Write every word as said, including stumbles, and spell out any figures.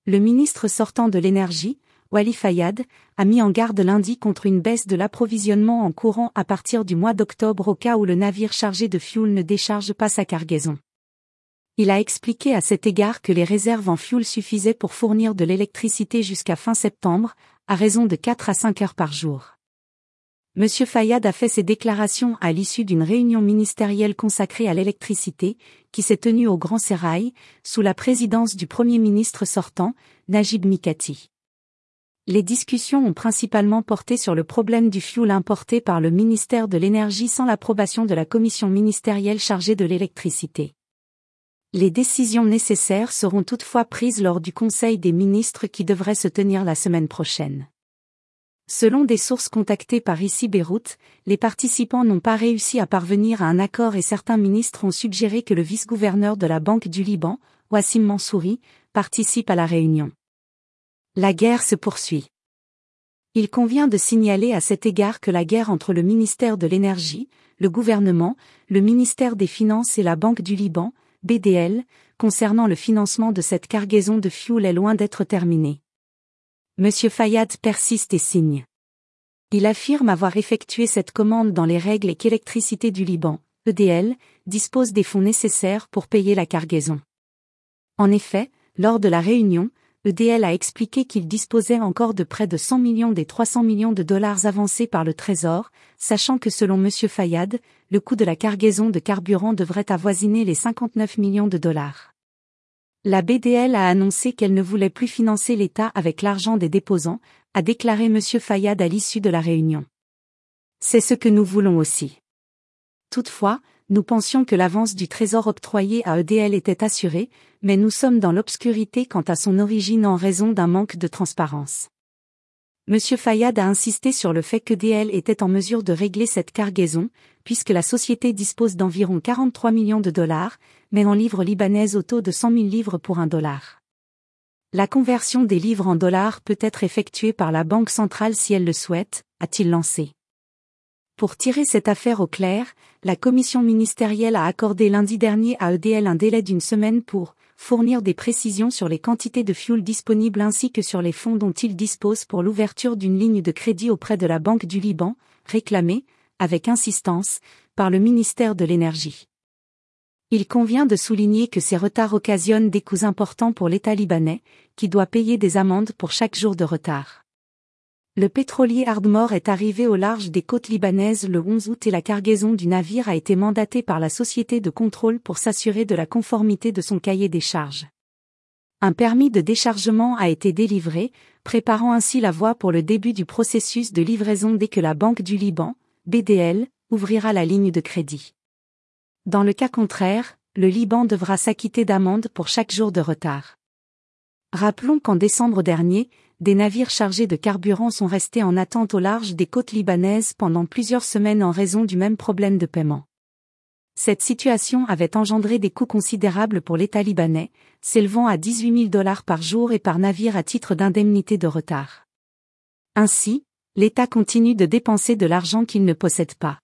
Le ministre sortant de l'énergie, Wali Fayad, a mis en garde lundi contre une baisse de l'approvisionnement en courant à partir du mois d'octobre au cas où le navire chargé de fioul ne décharge pas sa cargaison. Il a expliqué à cet égard que les réserves en fioul suffisaient pour fournir de l'électricité jusqu'à fin septembre, à raison de quatre à cinq heures par jour. Monsieur Fayad a fait ces déclarations à l'issue d'une réunion ministérielle consacrée à l'électricité, qui s'est tenue au Grand Sérail, sous la présidence du Premier ministre sortant, Najib Mikati. Les discussions ont principalement porté sur le problème du fioul importé par le ministère de l'Énergie sans l'approbation de la commission ministérielle chargée de l'électricité. Les décisions nécessaires seront toutefois prises lors du Conseil des ministres qui devrait se tenir la semaine prochaine. Selon des sources contactées par ici Beyrouth, les participants n'ont pas réussi à parvenir à un accord et certains ministres ont suggéré que le vice-gouverneur de la Banque du Liban, Wassim Mansouri, participe à la réunion. La guerre se poursuit. Il convient de signaler à cet égard que la guerre entre le ministère de l'Énergie, le gouvernement, le ministère des Finances et la Banque du Liban, B D L, concernant le financement de cette cargaison de fioul est loin d'être terminée. Monsieur Fayad persiste et signe. Il affirme avoir effectué cette commande dans les règles et qu'Électricité du Liban, E D L, dispose des fonds nécessaires pour payer la cargaison. En effet, lors de la réunion, E D L a expliqué qu'il disposait encore de près de cent millions des trois cents millions de dollars avancés par le Trésor, sachant que selon Monsieur Fayad, le coût de la cargaison de carburant devrait avoisiner les cinquante-neuf millions de dollars. La B D L a annoncé qu'elle ne voulait plus financer l'État avec l'argent des déposants, a déclaré Monsieur Fayad à l'issue de la réunion. C'est ce que nous voulons aussi. Toutefois, nous pensions que l'avance du Trésor octroyée à E D L était assurée, mais nous sommes dans l'obscurité quant à son origine en raison d'un manque de transparence. Monsieur Fayad a insisté sur le fait qu'E D L était en mesure de régler cette cargaison, puisque la société dispose d'environ quarante-trois millions de dollars, mais en livres libanaises au taux de cent mille livres pour un dollar. La conversion des livres en dollars peut être effectuée par la Banque centrale si elle le souhaite, a-t-il lancé. Pour tirer cette affaire au clair, la commission ministérielle a accordé lundi dernier à E D L un délai d'une semaine pour fournir des précisions sur les quantités de fioul disponibles ainsi que sur les fonds dont il dispose pour l'ouverture d'une ligne de crédit auprès de la Banque du Liban, réclamée, avec insistance, par le ministère de l'Énergie. Il convient de souligner que ces retards occasionnent des coûts importants pour l'État libanais, qui doit payer des amendes pour chaque jour de retard. Le pétrolier Ardmore est arrivé au large des côtes libanaises le onze août et la cargaison du navire a été mandatée par la société de contrôle pour s'assurer de la conformité de son cahier des charges. Un permis de déchargement a été délivré, préparant ainsi la voie pour le début du processus de livraison dès que la Banque du Liban, B D L, ouvrira la ligne de crédit. Dans le cas contraire, le Liban devra s'acquitter d'amendes pour chaque jour de retard. Rappelons qu'en décembre dernier, des navires chargés de carburant sont restés en attente au large des côtes libanaises pendant plusieurs semaines en raison du même problème de paiement. Cette situation avait engendré des coûts considérables pour l'État libanais, s'élevant à dix-huit mille dollars par jour et par navire à titre d'indemnité de retard. Ainsi, l'État continue de dépenser de l'argent qu'il ne possède pas.